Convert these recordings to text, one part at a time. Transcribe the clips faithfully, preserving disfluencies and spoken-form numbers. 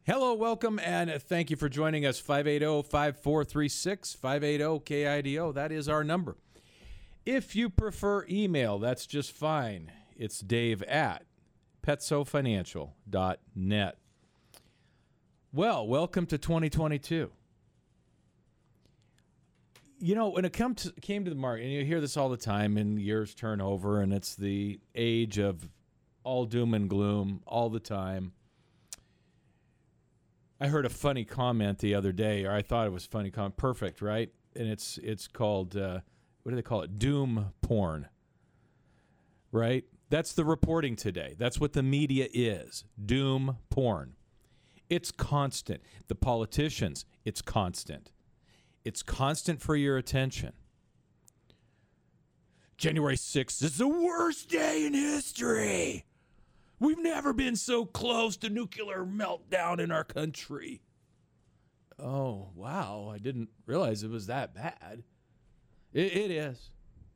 Hello, welcome, and thank you for joining us. five eight zero, five four three six, five eight zero, K I D O. That is our number. If you prefer email, that's just fine. It's Dave at petso financial dot net. Well, welcome to twenty twenty-two. You know, when it come to, came to the market, and you hear this all the time, and years turn over, and it's the age of all doom and gloom all the time. I heard a funny comment the other day, or I thought it was funny comment. Perfect, right? And it's it's called, uh, what do they call it? Doom porn, right? That's the reporting today. That's what the media is. Doom porn. It's constant. The politicians, it's constant. It's constant for your attention. January sixth is the worst day in history. We've never been so close to nuclear meltdown in our country. Oh, wow. I didn't realize it was that bad. It, it is.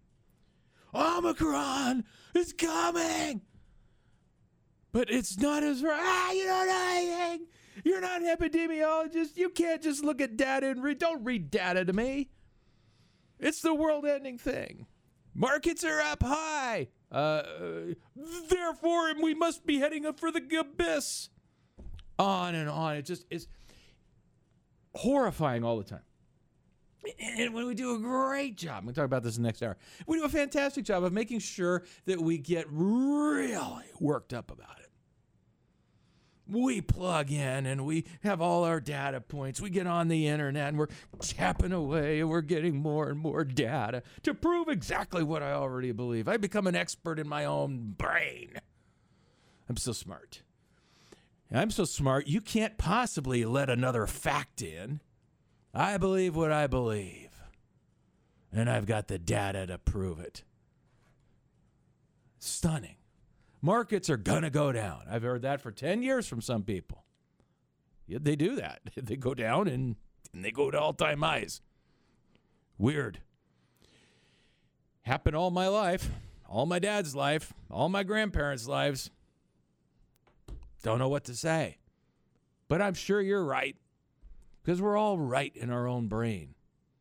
Omicron is coming. But it's not as right. Ah, you don't know anything. You're not an epidemiologist. You can't just look at data and read. Don't read data to me. It's the world-ending thing. Markets are up high. Uh, therefore, we must be heading up for the abyss. On and on. It just is horrifying all the time. And when we do a great job, we'll talk about this in the next hour, we do a fantastic job of making sure that we get really worked up about it. We plug in and we have all our data points. We get on the internet and we're tapping away and we're getting more and more data to prove exactly what I already believe. I become an expert in my own brain. I'm so smart. I'm so smart, you can't possibly let another fact in. I believe what I believe. And I've got the data to prove it. Stunning. Markets are going to go down. I've heard that for ten years from some people. Yeah, they do that. They go down and, and they go to all-time highs. Weird. Happened all my life, all my dad's life, all my grandparents' lives. Don't know what to say. But I'm sure you're right, because we're all right in our own brain.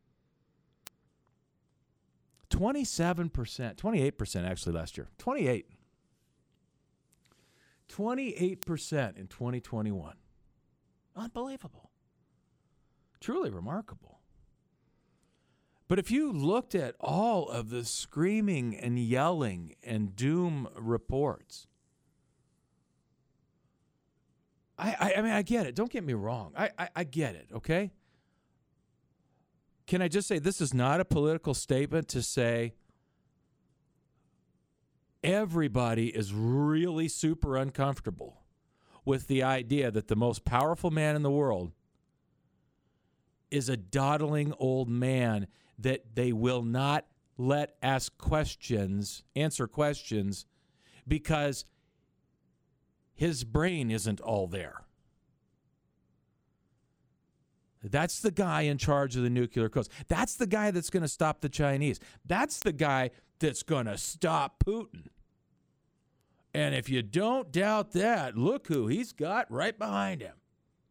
twenty-seven percent, twenty-eight percent actually last year. twenty-eight. twenty-eight percent in twenty twenty-one. Unbelievable. Truly remarkable. But if you looked at all of the screaming and yelling and doom reports, I, I, I mean, I get it. Don't get me wrong. I, I, I get it, okay? Can I just say this is not a political statement to say everybody is really super uncomfortable with the idea that the most powerful man in the world is a dawdling old man that they will not let ask questions, answer questions, because his brain isn't all there. That's the guy in charge of the nuclear codes. That's the guy that's going to stop the Chinese. That's the guy that's going to stop Putin. And if you don't doubt that, look who he's got right behind him.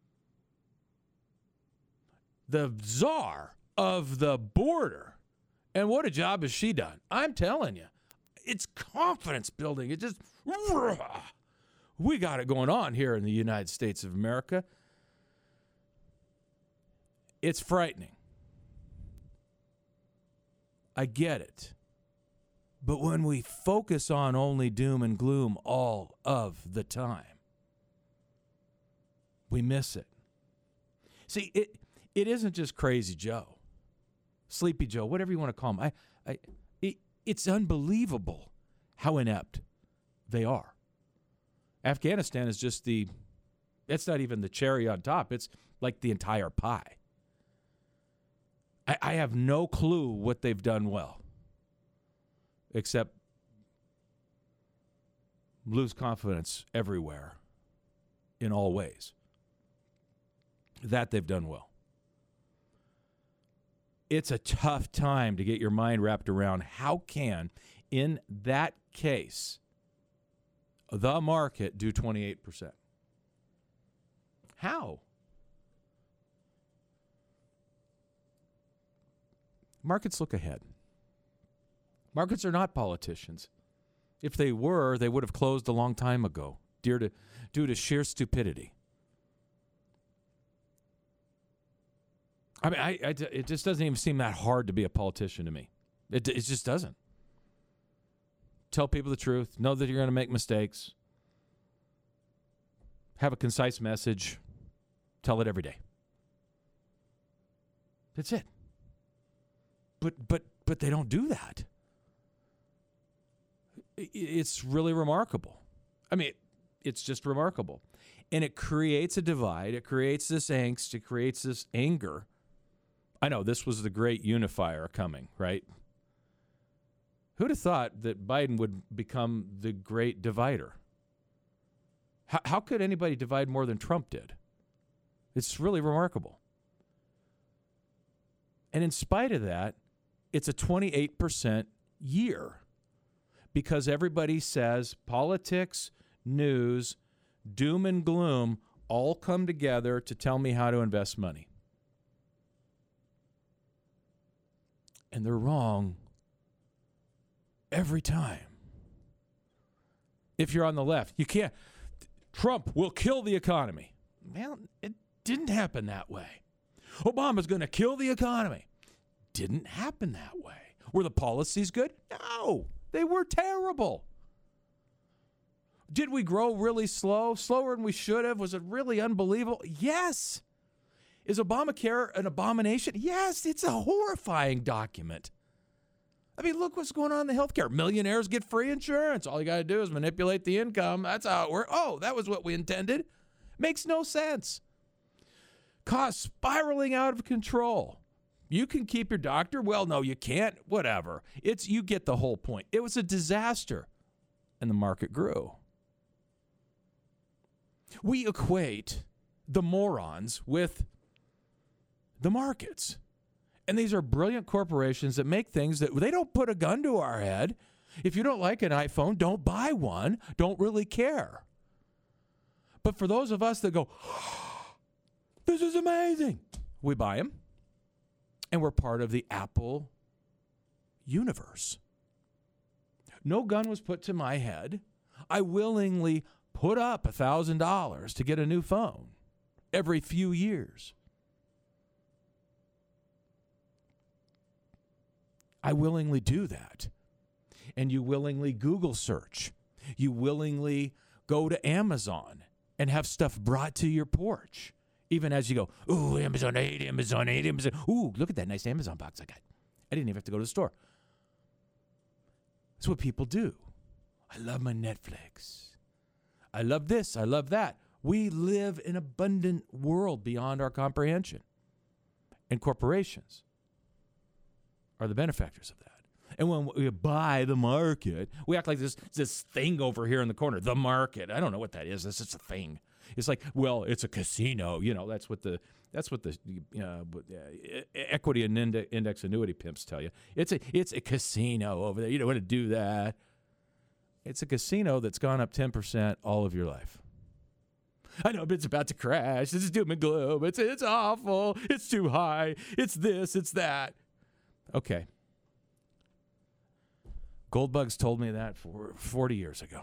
The czar of the border. And what a job has she done. I'm telling you, it's confidence building. It just, we got it going on here in the United States of America. It's frightening. I get it. But when we focus on only doom and gloom all of the time, we miss it. See, it it isn't just Crazy Joe, Sleepy Joe, whatever you want to call him. I, I, it, it's unbelievable how inept they are. Afghanistan is just the, it's not even the cherry on top. It's like the entire pie. I, I have no clue what they've done well, except lose confidence everywhere in all ways. That they've done well. It's a tough time to get your mind wrapped around how can, in that case, the market do twenty-eight percent. How? Markets look ahead. Markets are not politicians. If they were, they would have closed a long time ago, due to, due to sheer stupidity. I mean, I, I, it just doesn't even seem that hard to be a politician to me. It, it just doesn't. Tell people the truth. Know that you're going to make mistakes. Have a concise message. Tell it every day. That's it. But but but they don't do that. It's really remarkable. I mean, it's just remarkable. And it creates a divide. It creates this angst. It creates this anger. I know this was the great unifier coming, right? Who'd have thought that Biden would become the great divider? How, how could anybody divide more than Trump did? It's really remarkable. And in spite of that, it's a twenty-eight percent year because everybody says politics, news, doom and gloom all come together to tell me how to invest money. And they're wrong every time. If you're on the left, you can't. Trump will kill the economy. Well, it didn't happen that way. Obama's going to kill the economy. Didn't happen that way. Were the policies good? No, they were terrible. Did we grow really slow? Slower than we should have? Was it really unbelievable? Yes. Is Obamacare an abomination? Yes, it's a horrifying document. I mean, look what's going on in the healthcare. Millionaires get free insurance. All you got to do is manipulate the income. That's how it works. Oh, that was what we intended. Makes no sense. Costs spiraling out of control. You can keep your doctor. Well, no, you can't. Whatever. It's you get the whole point. It was a disaster, and the market grew. We equate the morons with the markets. And these are brilliant corporations that make things that they don't put a gun to our head. If you don't like an iPhone, don't buy one. Don't really care. But for those of us that go, this is amazing, we buy them. And we're part of the Apple universe. No gun was put to my head. I willingly put up one thousand dollars to get a new phone every few years. I willingly do that. And you willingly Google search. You willingly go to Amazon and have stuff brought to your porch. Even as you go, ooh, Amazon eight, Amazon eight, Amazon. Ooh, look at that nice Amazon box I got. I didn't even have to go to the store. That's what people do. I love my Netflix. I love this. I love that. We live in an abundant world beyond our comprehension. And corporations are the benefactors of that. And when we buy the market, we act like this this thing over here in the corner, the market. I don't know what that is. It's just a thing. It's like, well, it's a casino. You know, that's what the that's what the uh, uh, equity and index annuity pimps tell you. It's a it's a casino over there. You don't want to do that. It's a casino that's gone up ten percent all of your life. I know, but it's about to crash. This is doom and gloom. It's it's awful. It's too high. It's this. It's that. Okay. Goldbugs told me that for forty years ago.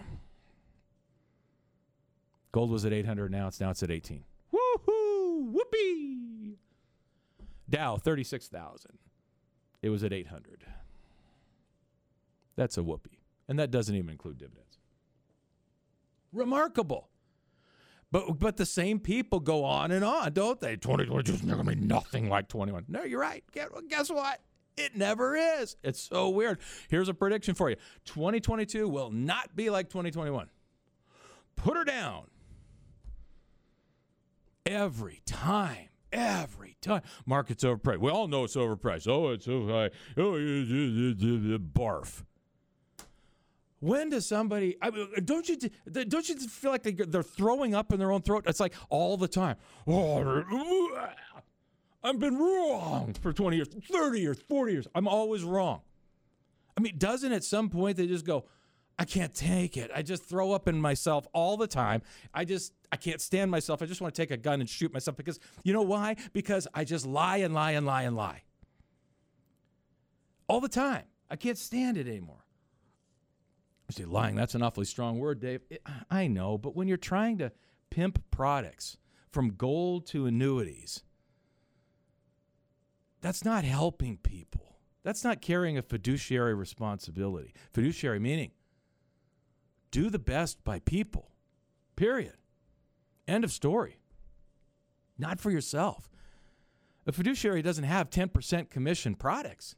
Gold was at eight hundred now. It's now it's at eighteen. Woohoo! Whoopee! Dow, thirty-six thousand. It was at eight hundred. That's a whoopee. And that doesn't even include dividends. Remarkable. But but the same people go on and on, don't they? twenty twenty is going to be nothing like twenty-one. No, you're right. Guess what? It never is. It's so weird. Here's a prediction for you. twenty twenty-two will not be like twenty twenty-one. Put her down. Every time. Every time. Market's overpriced. We all know it's overpriced. Oh, it's so high. Oh, barf. When does somebody, I mean, don't you don't you feel like they, they're throwing up in their own throat? It's like all the time. Oh, I've been wrong for twenty years, thirty years, forty years. I'm always wrong. I mean, doesn't at some point they just go, I can't take it. I just throw up in myself all the time. I just, I can't stand myself. I just want to take a gun and shoot myself because, you know why? Because I just lie and lie and lie and lie. All the time. I can't stand it anymore. You say, lying, that's an awfully strong word, Dave. It, I know, but when you're trying to pimp products from gold to annuities, that's not helping people. That's not carrying a fiduciary responsibility. Fiduciary meaning do the best by people, period. End of story. Not for yourself. A fiduciary doesn't have ten percent commission products.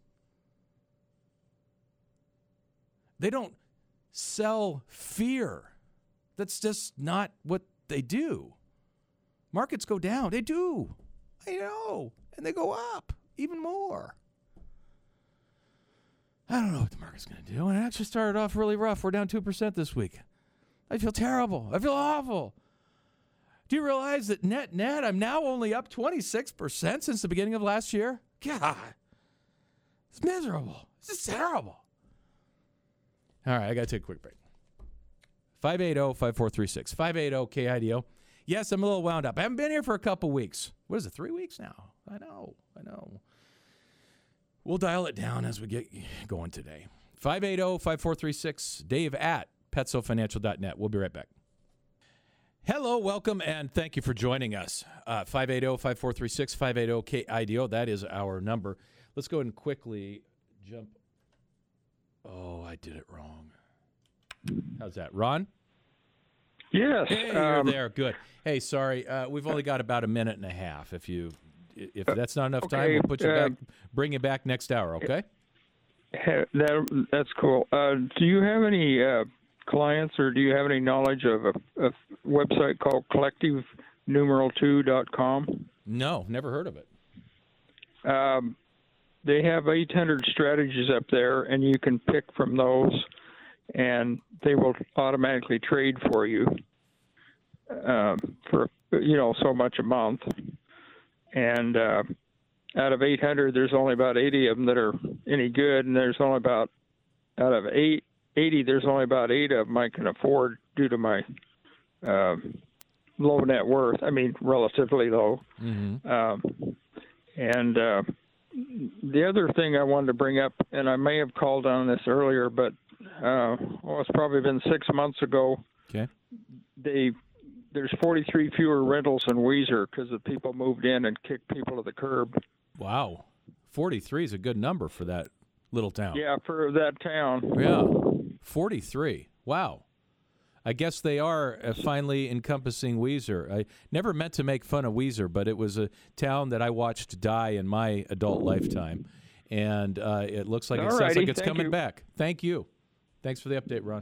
They don't sell fear. That's just not what they do. Markets go down. They do. I know. And they go up even more. I don't know what the market's going to do. And it actually started off really rough. We're down two percent this week. I feel terrible. I feel awful. Do you realize that net net, I'm now only up twenty-six percent since the beginning of last year? God, it's miserable. This is terrible. All right, I got to take a quick break. five eight zero, five four three six. five eight zero K I D O. Yes, I'm a little wound up. I haven't been here for a couple weeks. What is it, three weeks now? I know, I know. We'll dial it down as we get going today. five eight zero, five four three six. Dave at petso financial dot net. We'll be right back. Hello, welcome, and thank you for joining us. Uh, five eight zero, five four three six, five eight zero K I D O. That is our number. Let's go ahead and quickly jump. Oh, I did it wrong. How's that, Ron? Yes. Hey, you're um, there. Good. Hey, sorry. Uh, we've only got about a minute and a half. If you, if that's not enough okay, time, we'll put you uh, back, bring you back next hour. Okay. That, that's cool. Uh, do you have any uh, clients, or do you have any knowledge of a, a website called collective numeral two dot com? No, never heard of it. Um, they have eight hundred strategies up there, and you can pick from those, and they will automatically trade for you um, for, you know, so much a month. And uh, out of eight hundred, there's only about eighty of them that are any good, and there's only about, out of eight, eighty, there's only about eight of them I can afford due to my uh, low net worth. I mean, relatively low. Mm-hmm. Um, and uh, the other thing I wanted to bring up, and I may have called on this earlier, but uh, well, it's probably been six months ago. Okay. They there's forty-three fewer rentals in Weiser because the people moved in and kicked people to the curb. Wow, forty-three is a good number for that little town. Yeah, for that town. Yeah, forty-three. Wow. I guess they are uh, finally encompassing Weiser. I never meant to make fun of Weiser, but it was a town that I watched die in my adult lifetime, and uh, it looks like it sounds like it's coming you. back. Thank you. Thanks for the update, Ron.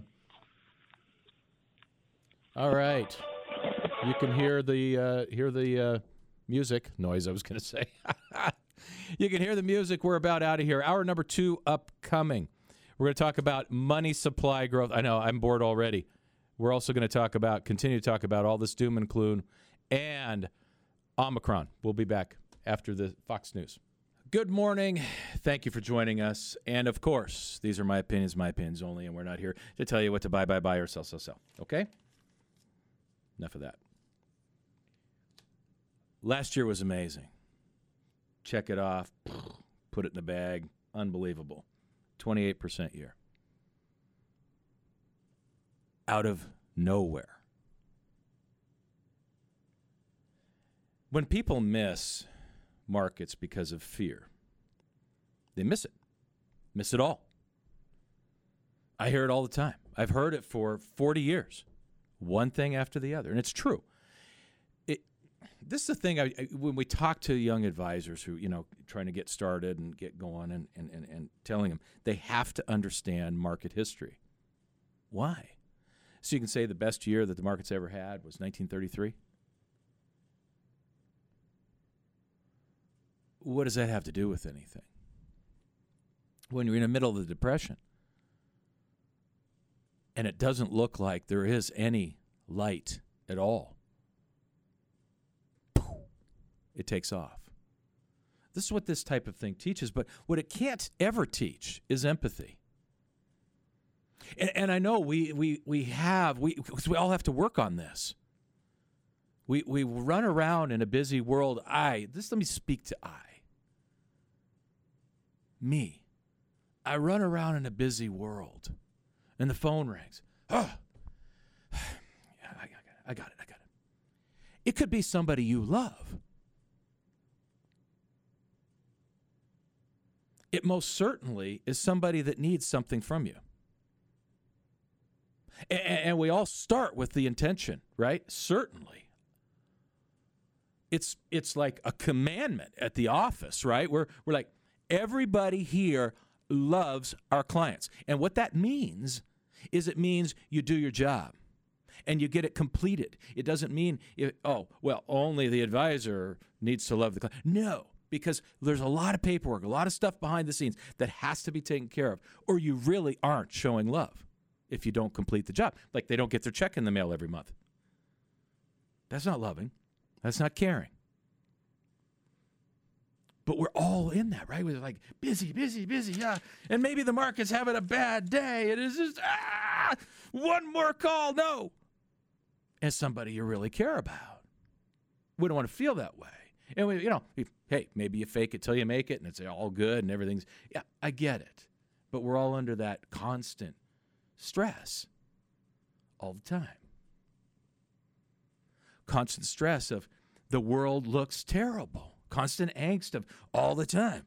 All right, you can hear the uh, hear the uh, music noise. I was going to say. You can hear the music. We're about out of here. Hour number two upcoming. We're going to talk about money supply growth. I know I'm bored already. We're also going to talk about, continue to talk about all this doom and gloom and Omicron. We'll be back after the Fox News. Good morning. Thank you for joining us. And of course, these are my opinions, my opinions only, and we're not here to tell you what to buy, buy, buy, or sell, sell, sell. Okay? Enough of that. Last year was amazing. Check it off. Put it in the bag. Unbelievable. twenty-eight percent year. Out of nowhere. When people miss markets because of fear, they miss it. Miss it all. I hear it all the time. I've heard it for forty years. One thing after the other. And it's true. It, this is the thing, I, I, when we talk to young advisors who, you know, trying to get started and get going and, and, and, and telling them they have to understand market history. Why? So you can say the best year that the market's ever had was nineteen thirty-three? What does that have to do with anything? When you're in the middle of the Depression and it doesn't look like there is any light at all, it takes off. This is what this type of thing teaches, but what it can't ever teach is empathy. And, and I know we we we have we because we all have to work on this. We we run around in a busy world. I this let me speak to I. Me. I run around in a busy world, and the phone rings. Oh, yeah, I got it. I got it. I got it. It could be somebody you love. It most certainly is somebody that needs something from you. And, and we all start with the intention, right? Certainly. It's it's like a commandment at the office, right? We're we're like, everybody here loves our clients. And what that means is it means you do your job and you get it completed. It doesn't mean, it, oh, well, only the advisor needs to love the client. No, because there's a lot of paperwork, a lot of stuff behind the scenes that has to be taken care of, or you really aren't showing love if you don't complete the job. Like they don't get their check in the mail every month. That's not loving. That's not caring. But we're all in that, right? We're like busy, busy, busy, yeah. And maybe the market's having a bad day. It is just, ah, one more call, no. And somebody you really care about. We don't want to feel that way. And we, you know, we, hey, maybe you fake it till you make it and it's all good and everything's, yeah, I get it. But we're all under that constant stress all the time. Constant stress of the world looks terrible. Constant angst of all the time.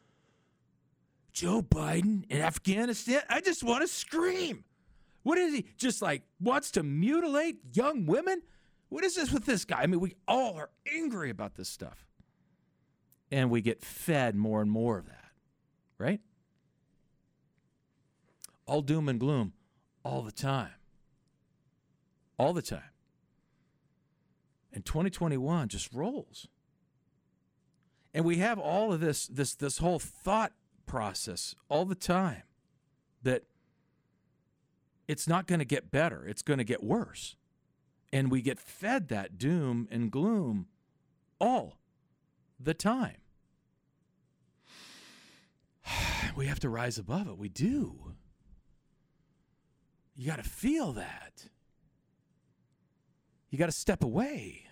Joe Biden in Afghanistan, I just want to scream. What is he? Just like wants to mutilate young women? What is this with this guy? I mean, we all are angry about this stuff. And we get fed more and more of that, right? All doom and gloom all the time. All the time. And twenty twenty-one just rolls. And we have all of this, this, this whole thought process all the time that it's not going to get better. It's going to get worse. And we get fed that doom and gloom all the time. We have to rise above it. We do. You got to feel that. You got to step away.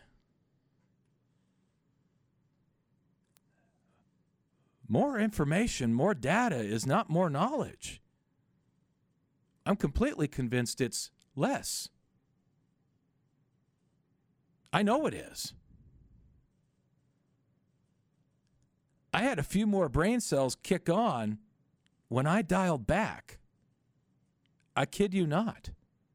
More information, more data is not more knowledge. I'm completely convinced it's less. I know it is. I had a few more brain cells kick on when I dialed back. I kid you not.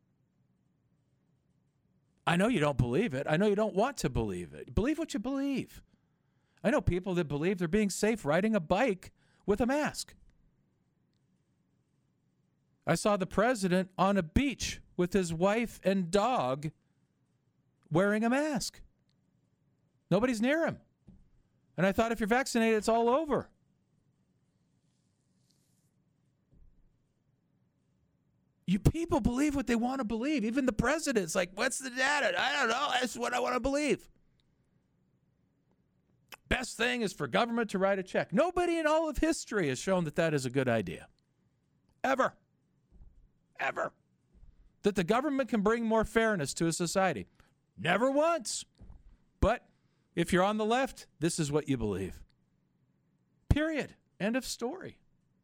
I know you don't believe it. I know you don't want to believe it. Believe what you believe. I know people that believe they're being safe riding a bike with a mask. I saw the president on a beach with his wife and dog wearing a mask. Nobody's near him. And I thought if you're vaccinated, it's all over. You people believe what they want to believe. Even the president's like, what's the data? I don't know. That's what I want to believe. Best thing is for government to write a check. Nobody in all of history has shown that that is a good idea. Ever. Ever. That the government can bring more fairness to a society. Never once. But if you're on the left, this is what you believe. Period. End of story.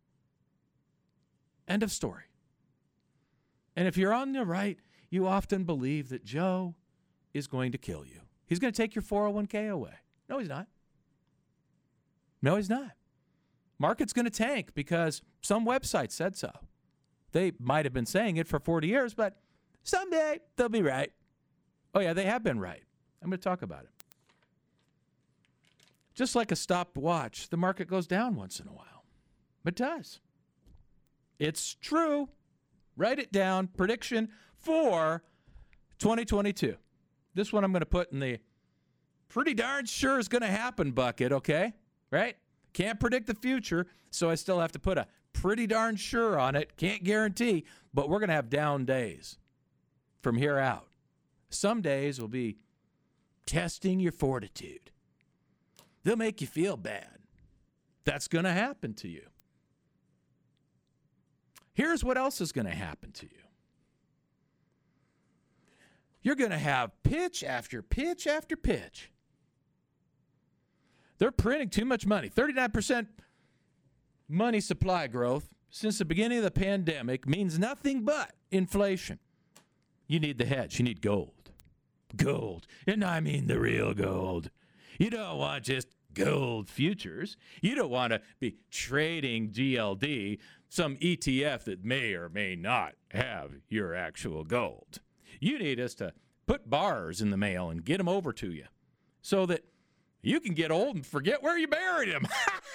End of story. And if you're on the right, you often believe that Joe is going to kill you. He's going to take your four oh one k away. No, he's not. No, he's not. Market's going to tank because some website said so. They might have been saying it for forty years, but someday they'll be right. Oh, yeah, they have been right. I'm going to talk about it. Just like a stopwatch, the market goes down once in a while. It does. It's true. Write it down. Prediction for twenty twenty-two. This one I'm going to put in the pretty darn sure is going to happen bucket, okay? Right? Can't predict the future, so I still have to put a pretty darn sure on it. Can't guarantee, but we're going to have down days from here out. Some days will be testing your fortitude. They'll make you feel bad. That's going to happen to you. Here's what else is going to happen to you. You're going to have pitch after pitch after pitch. They're printing too much money. thirty-nine percent money supply growth since the beginning of the pandemic means nothing but inflation. You need the hedge. You need gold. Gold. And I mean the real gold. You don't want just gold futures. You don't want to be trading G L D, some E T F that may or may not have your actual gold. You need us to put bars in the mail and get them over to you so that you can get old and forget where you buried them.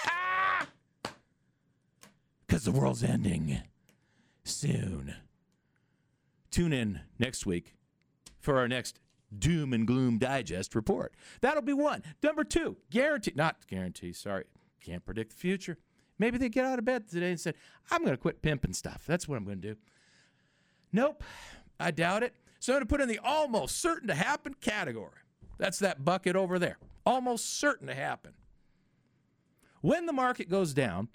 Because the world's ending soon. Tune in next week for our next doom and gloom digest report. That'll be one. Number two, guarantee, not guarantee, sorry, can't predict the future. Maybe they get out of bed today and said, I'm going to quit pimping stuff. That's what I'm going to do. Nope, I doubt it. So I'm going to put in the almost certain to happen category. That's that bucket over there. Almost certain to happen. When the market goes down,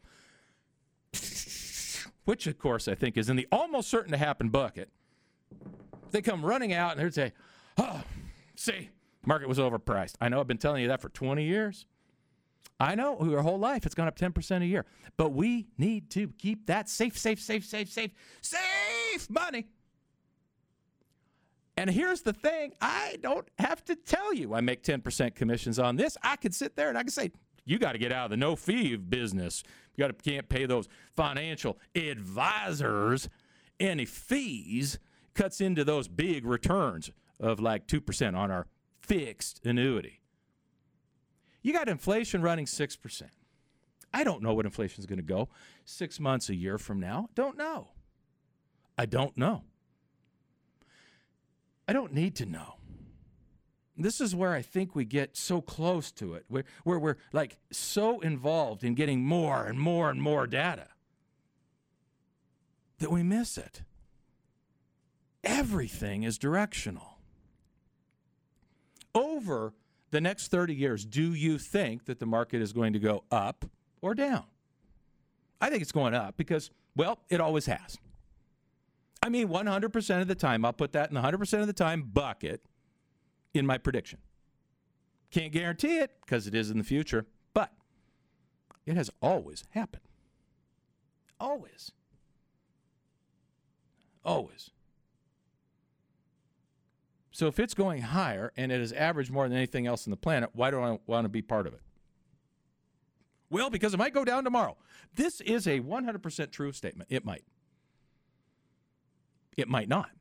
which of course I think is in the almost certain to happen bucket, they come running out and they say, oh, see, market was overpriced. I know I've been telling you that for twenty years. I know your whole life it's gone up ten percent a year. But we need to keep that safe, safe, safe, safe, safe, safe money. And here's the thing. I don't have to tell you I make ten percent commissions on this. I could sit there and I could say, you got to get out of the no-fee business. You got to can't pay those financial advisors any fees. Cuts into those big returns of like two percent on our fixed annuity. You got inflation running six percent. I don't know what inflation is going to go six months, a year from now. Don't know. I don't know. I don't need to know. This is where I think we get so close to it, where, where we're like so involved in getting more and more and more data that we miss it. Everything is directional. Over the next thirty years, do you think that the market is going to go up or down? I think it's going up because, well, it always has. I mean, one hundred percent of the time, I'll put that in the one hundred percent of the time bucket in my prediction. Can't guarantee it because it is in the future, but it has always happened. Always. Always. So if it's going higher and it has averaged more than anything else on the planet, why do I want to be part of it? Well, because it might go down tomorrow. This is a one hundred percent true statement. It might. It might not.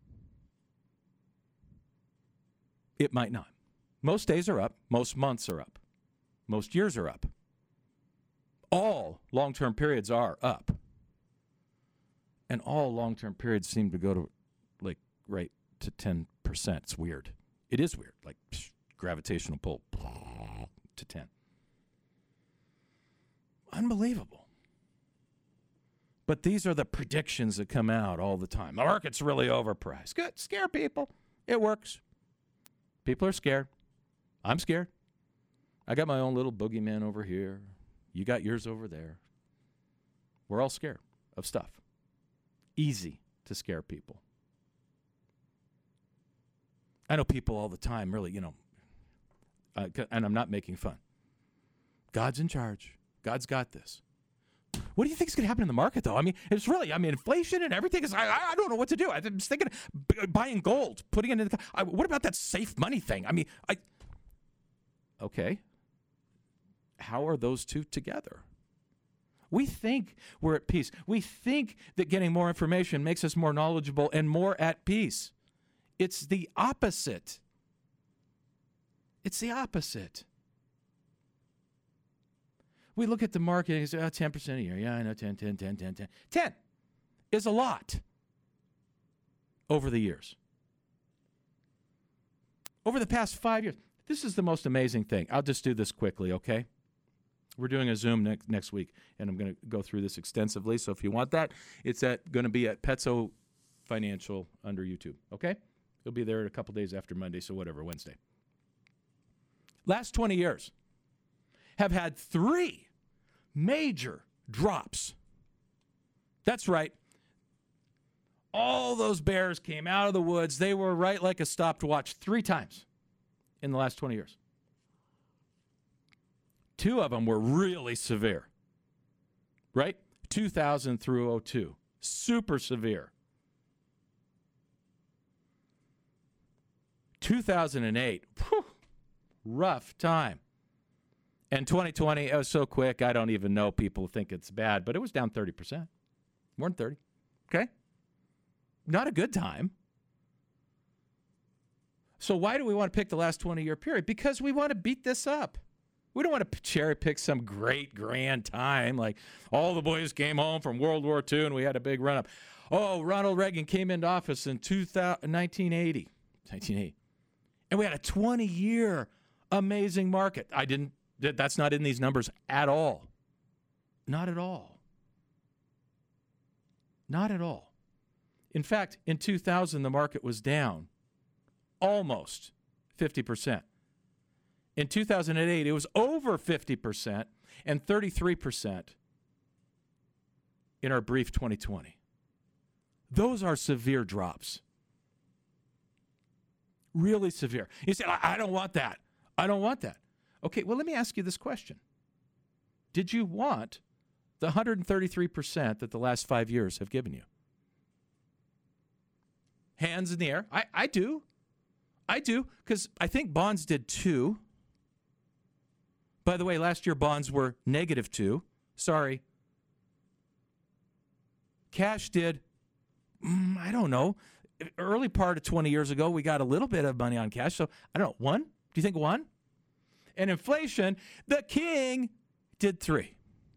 It might not. Most days are up. Most months are up. Most years are up. All long-term periods are up. And all long-term periods seem to go to, like, right to ten percent. It's weird. It is weird. Like, psh, gravitational pull to ten. Unbelievable. But these are the predictions that come out all the time. The market's really overpriced. Good. Scare people. It works. People are scared. I'm scared. I got my own little boogeyman over here. You got yours over there. We're all scared of stuff. Easy to scare people. I know people all the time really, you know, uh, and I'm not making fun. God's in charge. God's got this. What do you think is going to happen in the market, though? I mean, it's really, I mean, inflation and everything is, I, I don't know what to do. I was thinking of buying gold, putting it in the, I, what about that safe money thing? I mean, I, okay. How are those two together? We think we're at peace. We think that getting more information makes us more knowledgeable and more at peace. It's the opposite. It's the opposite. We look at the market and say, oh, ten percent a year. Yeah, I know, ten, ten, ten, ten, ten. ten is a lot over the years. Over the past five years. This is the most amazing thing. I'll just do this quickly, okay? We're doing a Zoom next next week, and I'm going to go through this extensively. So if you want that, it's at going to be at Petso Financial under YouTube, okay? It'll be there a couple days after Monday, so whatever, Wednesday. Last twenty years have had three major drops. That's right. All those bears came out of the woods. They were right like a stopwatch three times in the last twenty years. Two of them were really severe, right? two thousand through oh two. Super severe. two thousand eight, whew, rough time. And twenty twenty, it was so quick, I don't even know people think it's bad, but it was down thirty percent. More than thirty. Okay? Not a good time. So why do we want to pick the last twenty-year period? Because we want to beat this up. We don't want to cherry pick some great grand time like all the boys came home from World War Two and we had a big run up. Oh, Ronald Reagan came into office in nineteen eighty. nineteen eighty. And we had a twenty-year amazing market. I didn't, that's not in these numbers at all. Not at all. Not at all. In fact, in two thousand, the market was down almost fifty percent. In two thousand eight, it was over fifty percent and thirty-three percent in our brief twenty twenty. Those are severe drops. Really severe. You say, I don't want that. I don't want that. Okay, well, let me ask you this question. Did you want the one hundred thirty-three percent that the last five years have given you? Hands in the air. I, I do. I do, because I think bonds did two. By the way, last year bonds were negative two. Sorry. Cash did, mm, I don't know. Early part of twenty years ago, we got a little bit of money on cash. So, I don't know, one? Do you think one? And inflation, the king did three.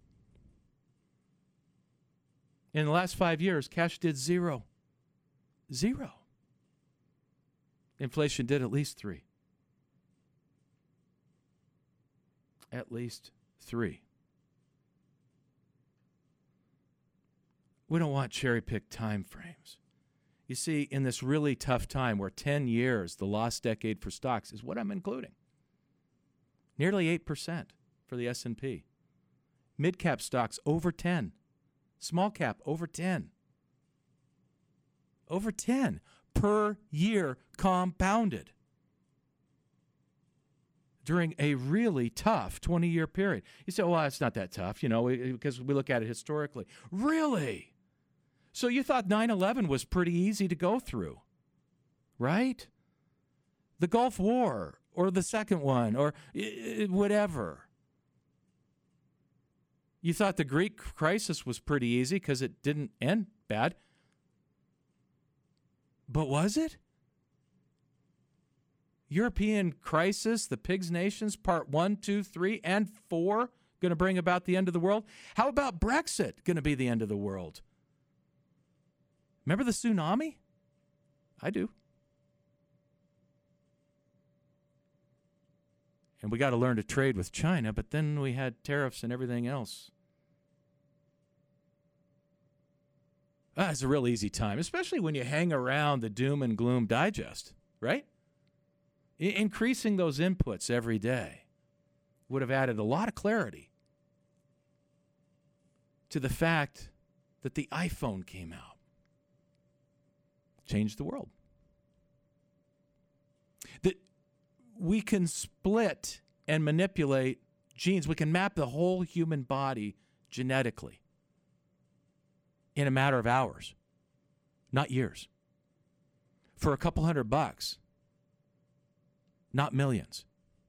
In the last five years, cash did zero. Zero. Inflation did at least three. At least three. We don't want cherry-picked time frames. You see, in this really tough time where ten years, the lost decade for stocks, is what I'm including. Nearly eight percent for the S and P. Mid-cap stocks over ten. Small cap over ten. Over ten per year compounded during a really tough twenty-year period. You say, well, it's not that tough, you know, because we look at it historically. Really? So you thought nine eleven was pretty easy to go through, right? The Gulf War or the second one or whatever. You thought the Greek crisis was pretty easy because it didn't end bad. But was it? European crisis, the Pigs Nations, part one, two, three, and four, going to bring about the end of the world? How about Brexit going to be the end of the world? Remember the tsunami? I do. And we got to learn to trade with China, but then we had tariffs and everything else. Ah, it's a real easy time, especially when you hang around the doom and gloom digest, right? I- increasing those inputs every day would have added a lot of clarity to the fact that the iPhone came out. Changed the world. That we can split and manipulate genes. We can map the whole human body genetically in a matter of hours, not years. For a couple hundred bucks, not millions.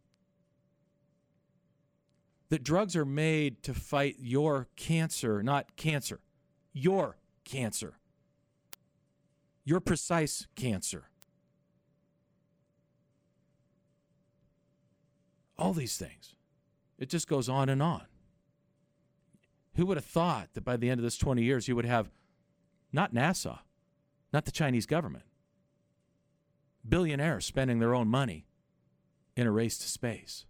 That drugs are made to fight your cancer, not cancer, your cancer. Your precise cancer. All these things. It just goes on and on. Who would have thought that by the end of this twenty years, you would have not NASA, not the Chinese government, billionaires spending their own money in a race to space?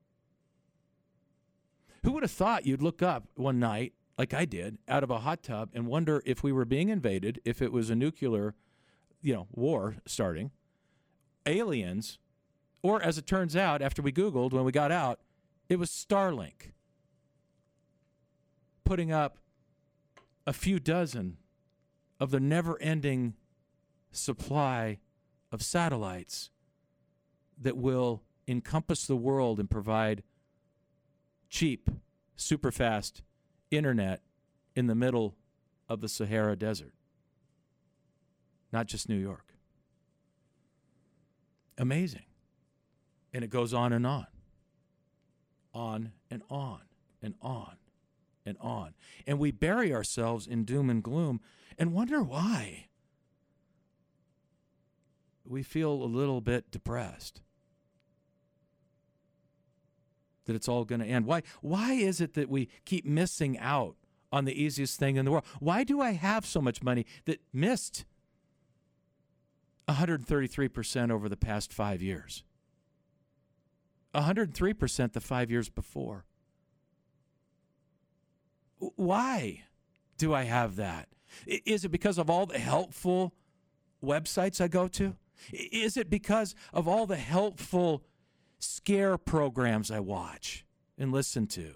Who would have thought you'd look up one night, like I did, out of a hot tub and wonder if we were being invaded, if it was a nuclear, you know, war starting, aliens, or as it turns out, after we Googled, when we got out, it was Starlink putting up a few dozen of the never-ending supply of satellites that will encompass the world and provide cheap, super fast internet in the middle of the Sahara Desert. Not just New York. Amazing. And it goes on and on. On and on and on and on. And we bury ourselves in doom and gloom and wonder why. We feel a little bit depressed that it's all going to end. Why, why is it that we keep missing out on the easiest thing in the world? Why do I have so much money that missed one hundred thirty-three percent over the past five years? one hundred three percent the five years before. Why do I have that? Is it because of all the helpful websites I go to? Is it because of all the helpful scare programs I watch and listen to?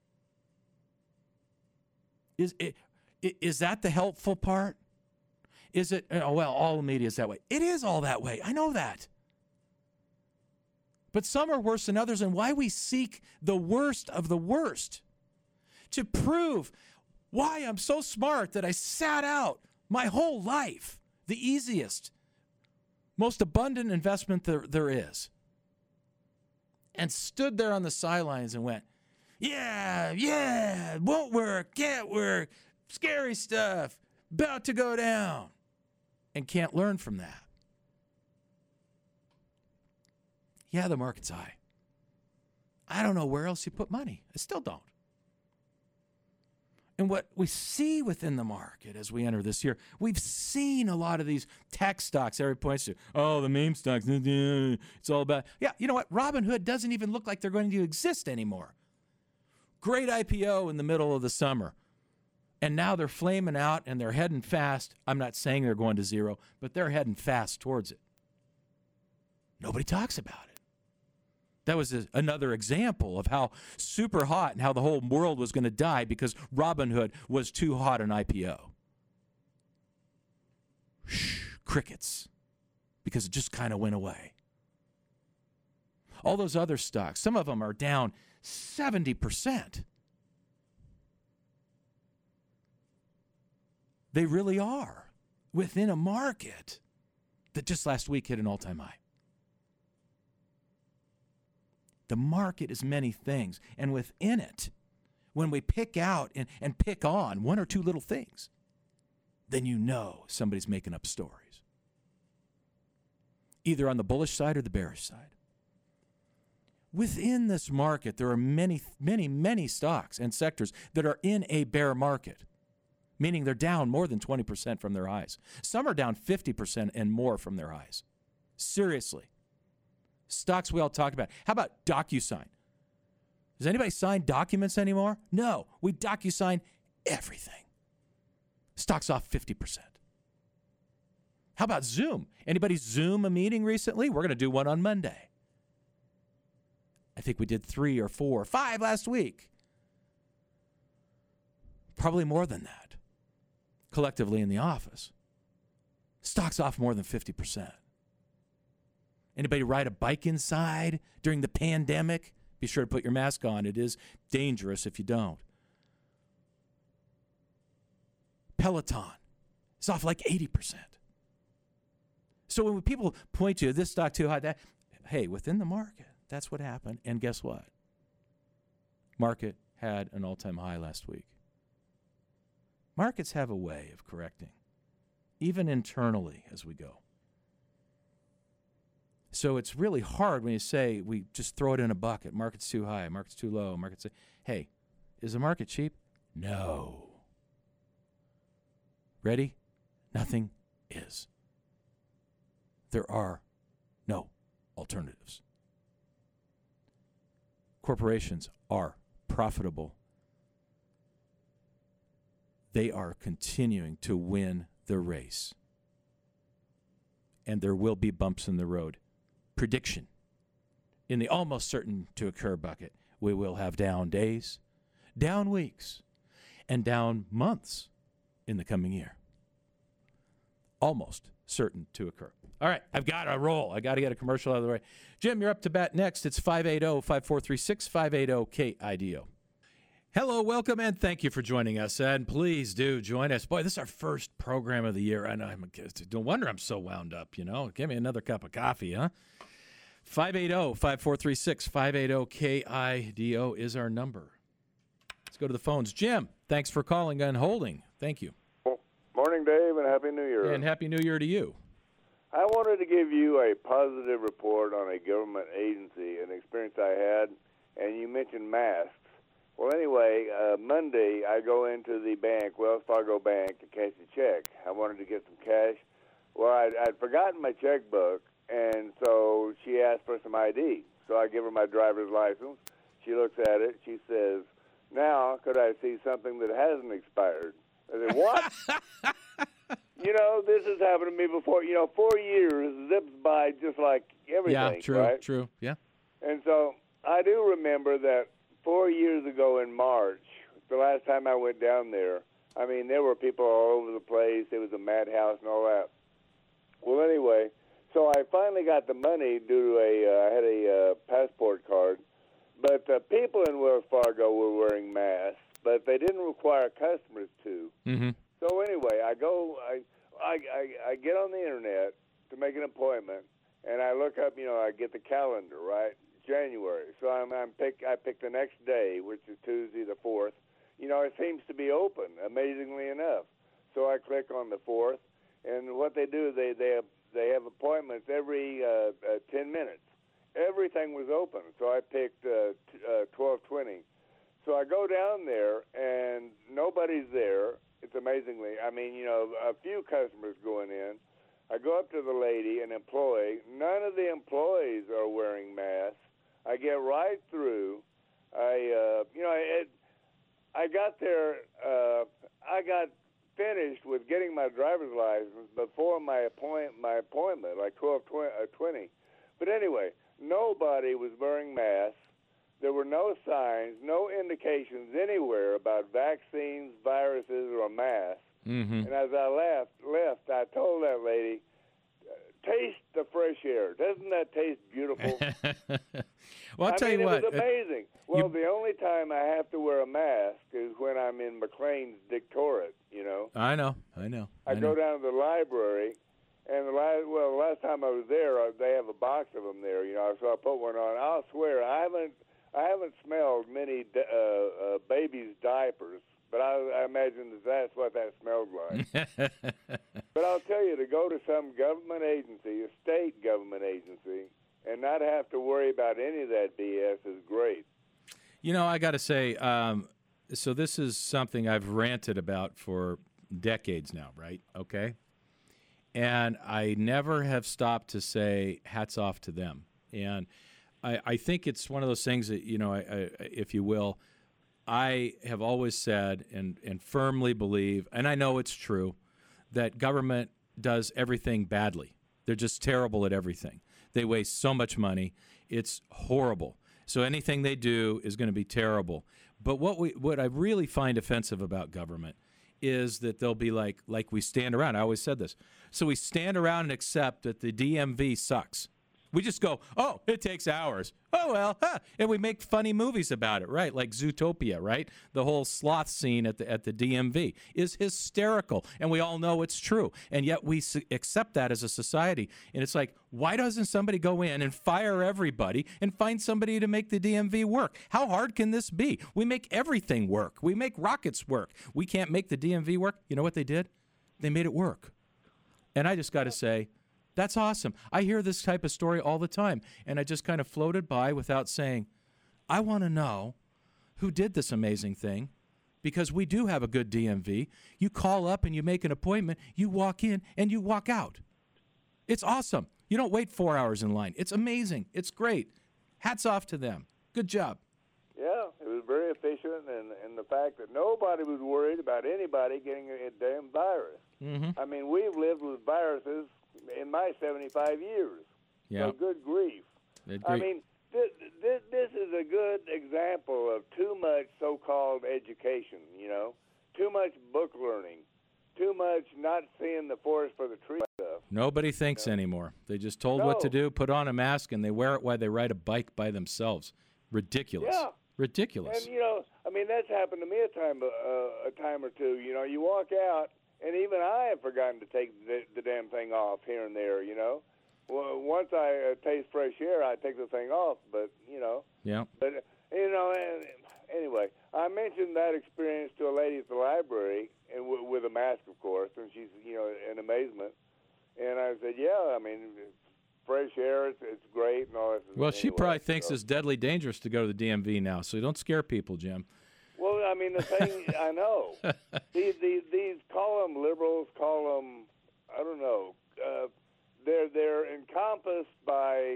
Is it, is that the helpful part? Is it, oh, well, all media is that way. It is all that way. I know that. But some are worse than others, and why we seek the worst of the worst to prove why I'm so smart that I sat out my whole life, the easiest, most abundant investment there, there is, and stood there on the sidelines and went, yeah, yeah, won't work, can't work, scary stuff, about to go down, and can't learn from that. Yeah, the market's high. I don't know where else you put money. I still don't. And what we see within the market as we enter this year, we've seen a lot of these tech stocks. Everybody points to, oh, the meme stocks, it's all about. Yeah, you know what? Robinhood doesn't even look like they're going to exist anymore. Great I P O in the middle of the summer. And now they're flaming out and they're heading fast. I'm not saying they're going to zero, but they're heading fast towards it. Nobody talks about it. That was a, another example of how super hot and how the whole world was going to die because Robinhood was too hot an I P O. Shh, crickets, because it just kind of went away. All those other stocks, some of them are down seventy percent. They really are within a market that just last week hit an all-time high. The market is many things, and within it, when we pick out and, and pick on one or two little things, then you know somebody's making up stories, either on the bullish side or the bearish side. Within this market, there are many, many, many stocks and sectors that are in a bear market, meaning they're down more than twenty percent from their highs. Some are down fifty percent and more from their highs. Seriously. Stocks we all talk about. How about DocuSign? Does anybody sign documents anymore? No. We DocuSign everything. Stock's off fifty percent. How about Zoom? Anybody Zoom a meeting recently? We're going to do one on Monday. I think we did three or four or five last week. Probably more than that, collectively in the office. Stock's off more than fifty percent. Anybody ride a bike inside during the pandemic? Be sure to put your mask on. It is dangerous if you don't. Peloton is off like eighty percent. So when people point to this stock too high, that, hey, within the market, that's what happened. And guess what? Market had an all-time high last week. Markets have a way of correcting, even internally as we go. So it's really hard when you say we just throw it in a bucket. Market's too high, market's too low, market's... Hey, is the market cheap? No. Ready? Nothing is. There are no alternatives. Corporations are profitable. They are continuing to win the race. And there will be bumps in the road. Prediction. In the almost certain to occur bucket, we will have down days, down weeks, and down months in the coming year. almost certain to occur. All right, I've got to roll. I got to get a commercial out of the way. Jim, you're up to bat next. It's five eight zero, five four three six, five eight zero, K I D O. Hello, welcome, and thank you for joining us. And please do join us. Boy, this is our first program of the year. I know. I'm, no wonder I'm so wound up, you know. Give me another cup of coffee, huh? five eight zero, five four three six, five eight zero, K I D O is our number. Let's go to the phones. Jim, thanks for calling and holding. Thank you. Well, morning, Dave, and Happy New Year. And Happy New Year to you. I wanted to give you a positive report on a government agency, an experience I had, and you mentioned masks. Well, anyway, uh, Monday I go into the bank, Wells Fargo Bank, to cash a check. I wanted to get some cash. Well, I'd, I'd forgotten my checkbook, and so she asked for some I D. So I give her my driver's license. She looks at it. She says, "Now, could I see something that hasn't expired?" I said, "What?" You know, this has happened to me before. You know, four years zips by just like everything, Yeah, true, right? true, yeah. And so I do remember that four years ago in March, the last time I went down there, I mean, there were people all over the place. It was a madhouse and all that. Well, anyway, so I finally got the money due to a, uh, I had a uh, passport card, but the people in Wells Fargo were wearing masks, but they didn't require customers to. Mm-hmm. So anyway, I go, I, I, I, I get on the internet to make an appointment, and I look up, you know, I get the calendar, right? January. So I'm, I'm pick, I pick the next day, which is Tuesday the fourth. You know, it seems to be open, amazingly enough. So I click on the fourth, and what they do, they they have, they have appointments every uh, uh, ten minutes. Everything was open, so I picked uh, t- uh, twelve twenty. So I go down there, and nobody's there. It's amazingly, I mean, you know, a few customers going in. I go up to the lady, an employee. None of the employees are wearing masks. I get right through. I, uh, you know, it, I got there. Uh, I got finished with getting my driver's license before my appoint my appointment, like twelve twenty. But anyway, nobody was wearing masks. There were no signs, no indications anywhere about vaccines, viruses, or masks. Mm-hmm. And as I left, left, I told that lady, "Taste the fresh air. Doesn't that taste beautiful?" Well, I'll I tell mean, you what. it was amazing. Well, you... the only time I have to wear a mask is when I'm in McLean's Dictorat, you know. I know, I know. I, I know. go down to the library, and the last, well, the last time I was there, uh, they have a box of them there, you know, so I put one on. I'll swear, I haven't I haven't smelled many uh, uh, babies' diapers, but I, I imagine that that's what that smelled like. But I'll tell you, to go to some government agency, a state government agency, and not have to worry about any of that B S is great. You know, I got to say, um, so this is something I've ranted about for decades now, right? Okay. And I never have stopped to say hats off to them. And I, I think it's one of those things that, you know, I, I, if you will, I have always said and, and firmly believe, and I know it's true, that government does everything badly. They're just terrible at everything. They waste so much money. It's horrible. So anything they do is going to be terrible. But what we what I really find offensive about government is that they'll be like, like we stand around. I always said this. So we stand around and accept that the D M V sucks. We just go, oh, it takes hours. Oh, well, huh. And we make funny movies about it, right? Like Zootopia, right? The whole sloth scene at the at the D M V is hysterical, and we all know it's true. And yet we su- accept that as a society. And it's like, why doesn't somebody go in and fire everybody and find somebody to make the D M V work? How hard can this be? We make everything work. We make rockets work. We can't make the D M V work. You know what they did? They made it work. And I just got to say, that's awesome. I hear this type of story all the time, and I just kind of floated by without saying, I want to know who did this amazing thing, because we do have a good D M V. You call up and you make an appointment, you walk in and you walk out. It's awesome. You don't wait four hours in line. It's amazing. It's great. Hats off to them. Good job. Yeah, it was very efficient, and, and the fact that nobody was worried about anybody getting a damn virus. Mm-hmm. I mean, we've lived with viruses in my seventy-five years. Yeah. So good grief. I mean, this, this, this is a good example of too much so-called education, you know, too much book learning. too much not seeing the forest for the tree stuff. Nobody thinks No. anymore. They just told No. what to do, put on a mask, and they wear it while they ride a bike by themselves. Ridiculous. Yeah. Ridiculous. And you know, I mean, that's happened to me a time, uh, a time or two. You know, you walk out, and even I have forgotten to take the, the damn thing off here and there. You know, well, once I uh, taste fresh air, I take the thing off. But you know, Yeah. but you know, and anyway, I mentioned that experience to a lady at the library, and w- with a mask, of course, and she's you know in amazement. And I said, yeah, I mean, fresh air, it's, it's great and all that. Well, she anyway, probably thinks so. it's deadly dangerous to go to the D M V now, so don't scare people, Jim. Well, I mean, the thing, I know. These, these, these, call them liberals, call them, I don't know. Uh, they're they're encompassed by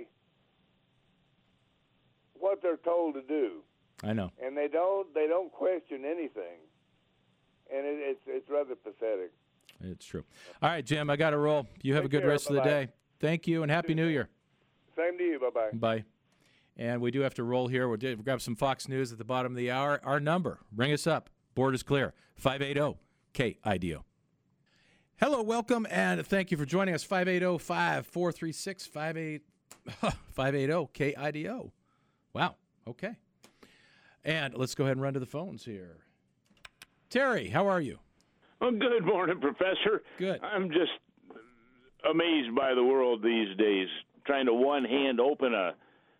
what they're told to do, I know. and they don't they don't question anything, and it, it's it's rather pathetic. It's true. All right, Jim, I got to roll. You have Take a good care. rest of the Bye-bye. day. Thank you, and Happy New Year. Same to you. Bye bye. Bye. And we do have to roll here. We'll, do, we'll grab some Fox News at the bottom of the hour. Our number, ring us up. Board is clear. five eight zero K I D O. Hello, welcome, and thank you for joining us. five eight zero, five four three six, five eight zero K I D O. Wow. Okay. And let's go ahead and run to the phones here. Terry, how are you? Well, good morning, Professor. Good. I'm just amazed by the world these days, trying to one hand open a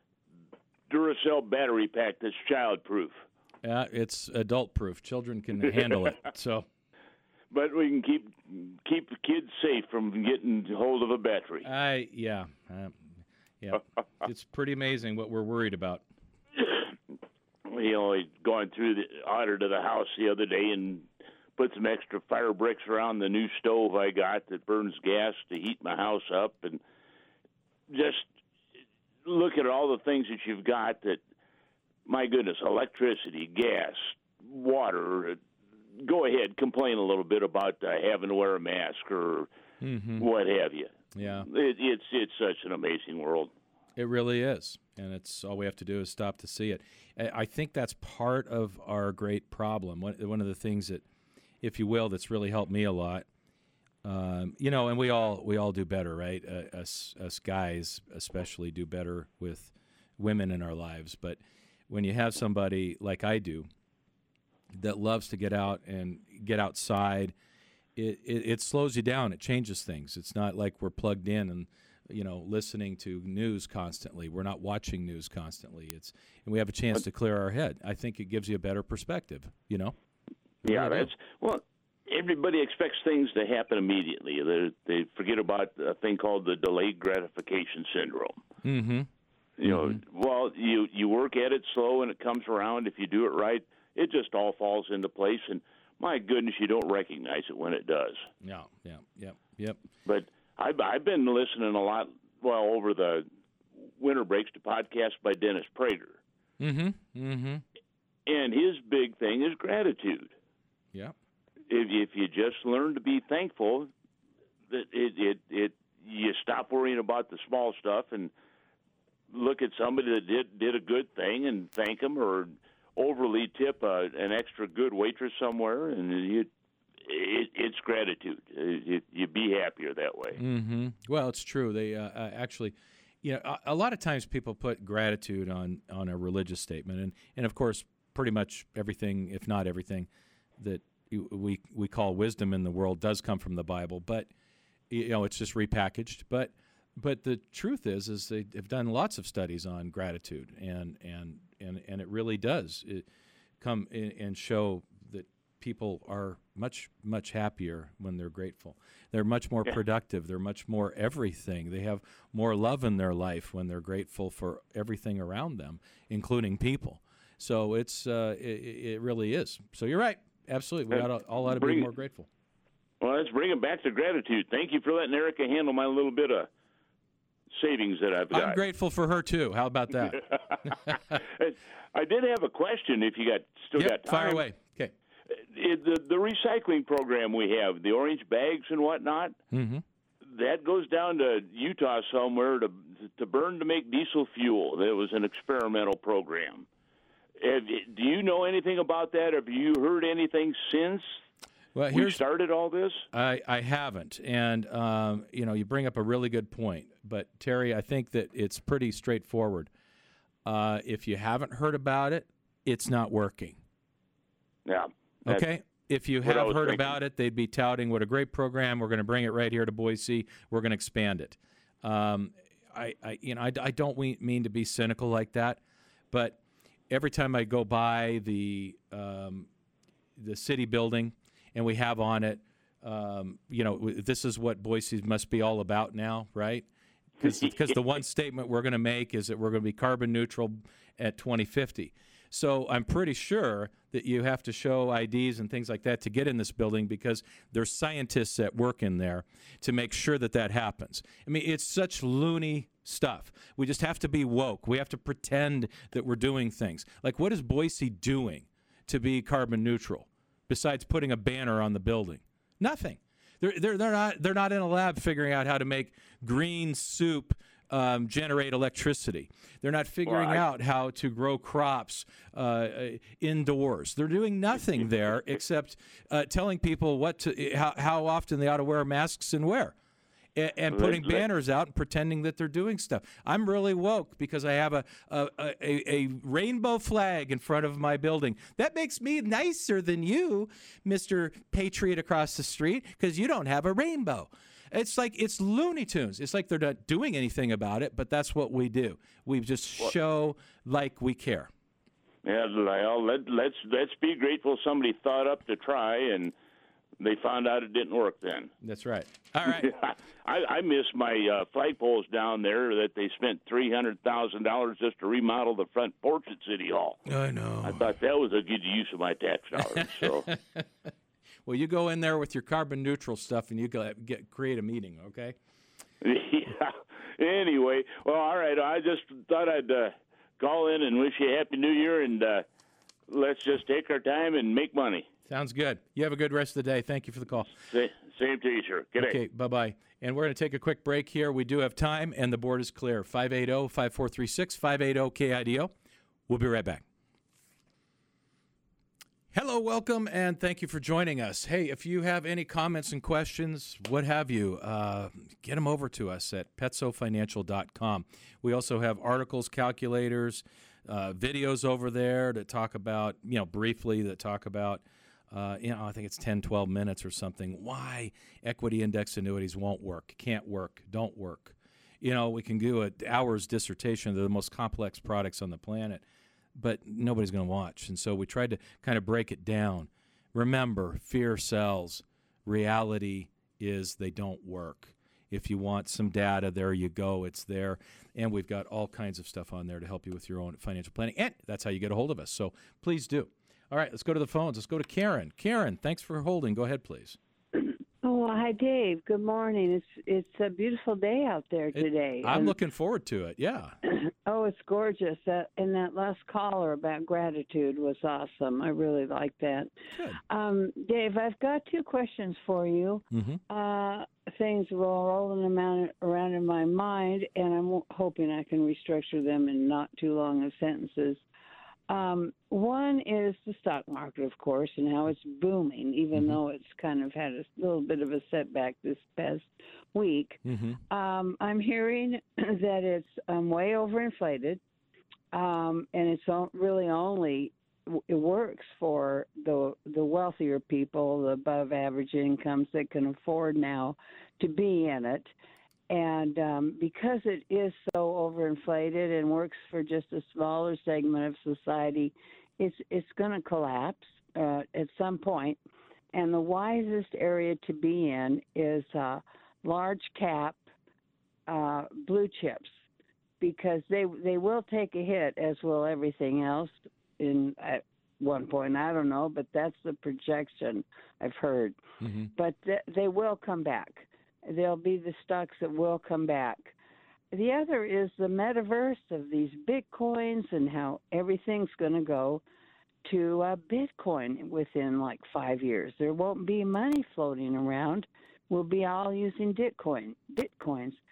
Duracell battery pack that's child-proof. Uh, it's adult-proof. Children can handle it. So, But we can keep keep the kids safe from getting hold of a battery. I yeah, um, yeah. It's pretty amazing what we're worried about. You know, I going through the auditor to the house the other day and put some extra fire bricks around the new stove I got that burns gas to heat my house up, and just look at all the things that you've got that, my goodness, electricity, gas, water. Go ahead, complain a little bit about uh, having to wear a mask or Mm-hmm. what have you. Yeah, It, it's it's such an amazing world. it really is, and it's all we have to do is stop to see it. I I think that's part of our great problem. One one of the things that, if you will, that's really helped me a lot. Um, you know, and we all we all do better, right? Uh, us us guys especially do better with women in our lives. But when you have somebody like I do that loves to get out and get outside, it, it, it slows you down. It changes things. It's not like we're plugged in and, you know, listening to news constantly. We're not watching news constantly. It's and we have a chance to clear our head. I think it gives you a better perspective, you know? It Yeah, really that's does. well. Everybody expects things to happen immediately. They they forget about a thing called the delayed gratification syndrome. Mm-hmm. You know, well, you you work at it slow and it comes around. If you do it right, it just all falls into place. And my goodness, you don't recognize it when it does. Yeah, yeah, yep, yep. But I've I've been listening a lot. Well, over the winter breaks to podcasts by Dennis Prager, Mm-hmm, mm-hmm. and his big thing is gratitude. Yep. If if you just learn to be thankful, that it, it it you stop worrying about the small stuff and look at somebody that did did a good thing and thank them, or overly tip a, an extra good waitress somewhere, and you, it, it's gratitude. It, you be happier that way. Mm-hmm. Well, it's true. They uh, uh, actually, you know, a, a lot of times people put gratitude on on a religious statement, and and of course, pretty much everything, if not everything, that we we call wisdom in the world does come from the Bible. But you know, it's just repackaged. But but the truth is, is they have done lots of studies on gratitude, and and and, and it really does it come in, and show that people are much, much happier when they're grateful. They're much more Yeah. productive. They're much more everything. They have more love in their life when they're grateful for everything around them, including people. So it's uh, it, it really is. So you're right. Absolutely. We Uh, ought to, all ought to be bring- more grateful. Well, let's bring it back to gratitude. Thank you for letting Erica handle my little bit of savings that I've got. I'm grateful for her, too. How about that? I did have a question. If you got still Yep, got time, fire away. Okay. It- the the recycling program we have, the orange bags and whatnot, Mm-hmm. that goes down to Utah somewhere to to burn to make diesel fuel. That was an experimental program. Have, you- do you know anything about that? Have you heard anything since? Well, we here's, started all this? I, I haven't. And, um, you know, you bring up a really good point. But, Terry, I think that it's pretty straightforward. Uh, if you haven't heard about it, it's not working. Yeah. Okay? If you what I have was heard thinking. about it, they'd be touting what a great program. We're going to bring it right here to Boise. We're going to expand it. Um, I, I, you know, I, I don't we- mean to be cynical like that, but every time I go by the um, the city building and we have on it, um, you know, w- this is what Boise must be all about now, right? Because the one statement we're going to make is that we're going to be carbon neutral at twenty fifty. So I'm pretty sure that you have to show I Ds and things like that to get in this building because there's scientists that work in there to make sure that that happens. I mean, it's such loony stuff. We just have to be woke. We have to pretend that we're doing things. Like, what is Boise doing to be carbon neutral besides putting a banner on the building? Nothing. They're, they're, they're, not, they're not in a lab figuring out how to make green soup um, generate electricity. They're not figuring Well, I- out how to grow crops uh, indoors. They're doing nothing there except uh, telling people what to, how, how often they ought to wear masks and where. And, and Well, putting let- let- banners out and pretending that they're doing stuff. I'm really woke because I have a, a, a, a rainbow flag in front of my building. That makes me nicer than you, Mister Patriot across the street, because you don't have a rainbow. It's like it's Looney Tunes. It's like they're not doing anything about it, but that's what we do. We just show like we care. Yeah, well, let, let's let's be grateful somebody thought up to try, and they found out it didn't work then. That's right. All right. I, I miss my uh, flagpoles down there that they spent three hundred thousand dollars just to remodel the front porch at City Hall. I know. I thought that was a good use of my tax dollars. So, Well, you go in there with your carbon neutral stuff and you go get create a meeting, okay? yeah. Anyway, well, all right. I just thought I'd uh, call in and wish you a happy New Year, and uh, let's just take our time and make money. Sounds good. You have a good rest of the day. Thank you for the call. Sa- Same to you, sir. Good day. Okay, bye-bye. And we're going to take a quick break here. We do have time, and the board is clear. five eight zero, five four three six, five eight zero, K I D O. We'll be right back. Hello, welcome, and thank you for joining us. Hey, if you have any comments and questions, what have you, uh, get them over to us at petso financial dot com. We also have articles, calculators, uh, videos over there that talk about, you know, briefly that talk about, uh, you know, I think it's ten, twelve minutes or something, why equity index annuities won't work, can't work, don't work. You know, we can do an hour's dissertation. They're the most complex products on the planet, but nobody's going to watch. And so we tried to kind of break it down. Remember, fear sells. Reality is they don't work. If you want some data, there you go. It's there. And we've got all kinds of stuff on there to help you with your own financial planning. And that's how you get a hold of us. So please do. All right, let's go to the phones. Let's go to Karen. Karen, thanks for holding. Go ahead, please. Oh, hi, Dave. Good morning. It's it's a beautiful day out there It- today. I'm And- looking forward to it. Yeah. Oh, it's gorgeous. That and that last caller about gratitude was awesome. I really like that. Good. Um, Dave, I've got two questions for you. Mm-hmm. Uh, things were rolling around, around in my mind, and I'm hoping I can restructure them in not too long of sentences. Um, one is the stock market, of course, and how it's booming, even Mhm. though it's kind of had a little bit of a setback this past week. Mm-hmm. Um, I'm hearing that it's um, way overinflated, um, and it's o- really only it works for the the wealthier people, the above average incomes that can afford now to be in it. And um, because it is so overinflated and works for just a smaller segment of society, it's it's going to collapse uh, at some point. And the wisest area to be in is uh, large cap uh, blue chips, because they they will take a hit, as will everything else. In at one point, I don't know, but that's the projection I've heard. Mm-hmm. But th- they will come back. There'll be the stocks that will come back. The other is the metaverse of these Bitcoins and how everything's going to go to uh, Bitcoin within like five years. There won't be money floating around. We'll be all using Bitcoin, Bitcoins.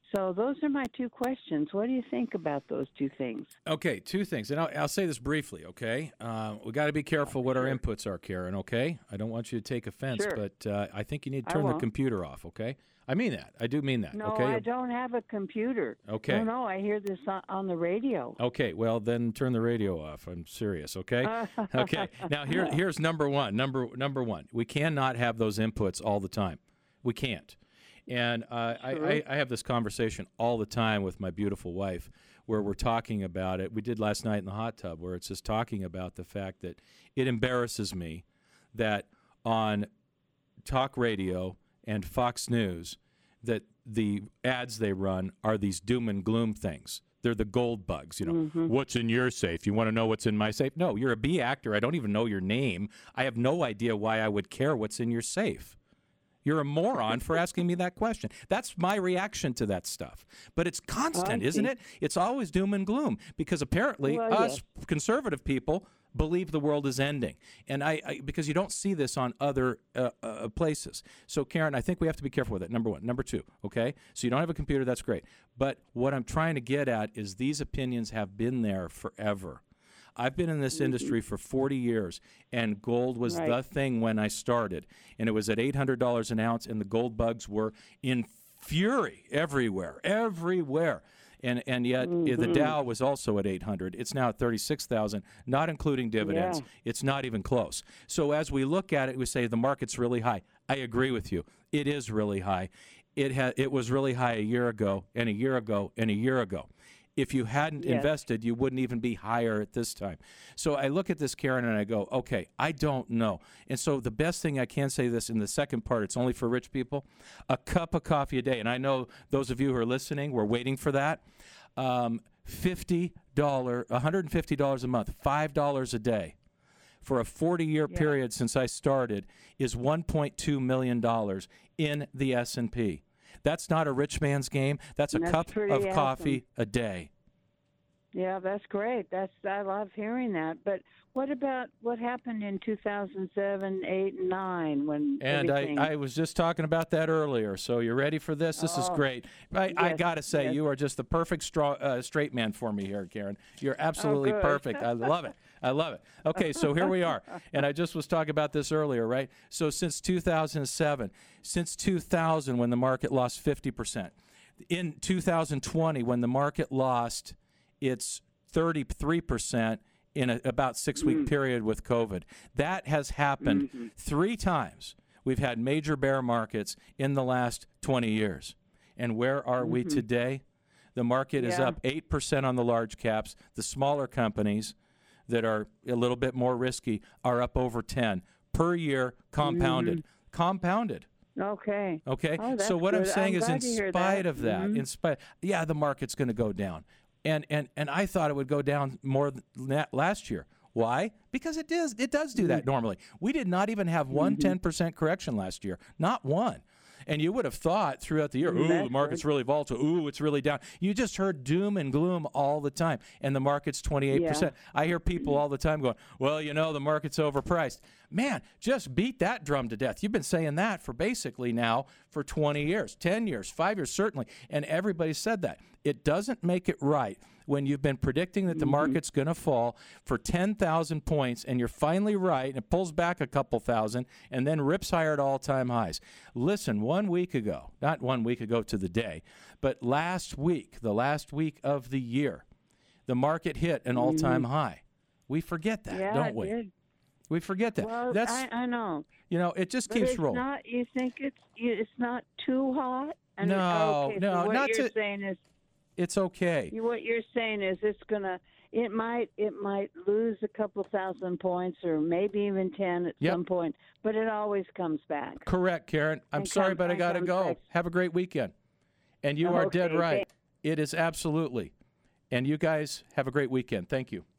So those are my two questions. What do you think about those two things? Okay, two things, and I'll, I'll say this briefly. Okay, uh, we got to be careful what our inputs are, Karen. Okay, I don't want you to take offense, Sure. but uh, I think you need to I turn the won't. computer off. Okay, I mean that. I do mean that. No, okay. I don't have a computer. Okay. No, no, I hear this on, on the radio. Okay, well then turn the radio off. I'm serious. Okay. Okay. Now here, here's number one. Number number one. We cannot have those inputs all the time. We can't. And uh, I, I, I have this conversation all the time with my beautiful wife where we're talking about it. We did last night in the hot tub where it's just talking about the fact that it embarrasses me that on talk radio and Fox News that the ads they run are these doom and gloom things. They're the gold bugs, you know. Mm-hmm. What's in your safe? You want to know what's in my safe? No, you're a B actor. I don't even know your name. I have no idea why I would care what's in your safe. You're a moron for asking me that question. That's my reaction to that stuff. But it's constant, I isn't see. it? It's always doom and gloom because apparently Well, us conservative people believe the world is ending. And I, I because you don't see this on other uh, uh, places. So Karen, I think we have to be careful with it. Number one. Number two, okay? So you don't have a computer, that's great. But what I'm trying to get at is these opinions have been there forever. I've been in this industry for forty years, and gold was Right. the thing when I started. And it was at eight hundred dollars an ounce, and the gold bugs were in fury everywhere, everywhere. And and yet uh, the Dow was also at eight hundred. It's now at thirty-six thousand, not including dividends. Yeah. It's not even close. So as we look at it, we say the market's really high. I agree with you. It is really high. It ha- it was really high a year ago, and a year ago, and a year ago. If you hadn't Yes. invested, you wouldn't even be higher at this time. So I look at this, Karen, and I go, okay, I don't know. And so the best thing I can say this in the second part, it's only for rich people, a cup of coffee a day. And I know those of you who are listening, we're waiting for that. Um, fifty dollars, one hundred fifty dollars a month, five dollars a day for a forty-year Yeah. period since I started is one point two million dollars in the S and P. That's not a rich man's game. That's a That's cup pretty of awesome. coffee a day. Yeah, that's great. That's I love hearing that. But what about what happened in two thousand seven, eight, and nine when And I, everything? I was just talking about that earlier. So you're ready for this? This is Oh, great. I, I yes, got to say, yes. you are just the perfect straw, uh, straight man for me here, Karen. You're absolutely good. perfect. I love it. I love it. Okay, so here we are. And I just was talking about this earlier, right? So since two thousand seven, since two thousand when the market lost fifty percent, in two thousand twenty when the market lost its thirty-three percent in a about six-week period with COVID. That has happened Mm-hmm. three times. We've had major bear markets in the last twenty years. And where are we today? The market is Yeah. up eight percent on the large caps. The smaller companies that are a little bit more risky are up over ten per year, compounded. Compounded. Okay. Okay. Oh, that's so what I'm good. saying I'm is, in glad to hear spite that. of that, Mhm. in spite, yeah, the market's going to go down, and and and I thought it would go down more than that last year. Why? Because it does. It does do Mm-hmm. that normally. We did not even have one ten percent correction last year. Not one. And you would have thought throughout the year, ooh, That's the market's really volatile. Ooh, it's really down. You just heard doom and gloom all the time, and the market's twenty-eight percent. I hear people all the time going, well, you know, the market's overpriced. Man, just beat that drum to death. You've been saying that for basically now for twenty years, ten years, five years, certainly, and everybody said that. It doesn't make it right when you've been predicting that the market's going to fall for ten thousand points and you're finally right and it pulls back a couple thousand and then rips higher at all-time highs. Listen, one week ago, not one week ago to the day, but last week, the last week of the year, the market hit an all-time high. We forget that, Yeah, don't it we? did. We forget that. Well, That's, I, I know. you know, it just But keeps it's rolling. not. You think it's you- it's not too hot? And No, okay, no, so what not you're to- saying is It's okay. you, what you're saying is it's gonna. It might it might lose a couple thousand points or maybe even ten at Yep. some point, but it always comes back. Correct, Karen. I'm And sorry, come- but I and got to comes go. back. Have a great weekend. And you are dead Okay, right. thank- It is absolutely. And you guys have a great weekend. Thank you.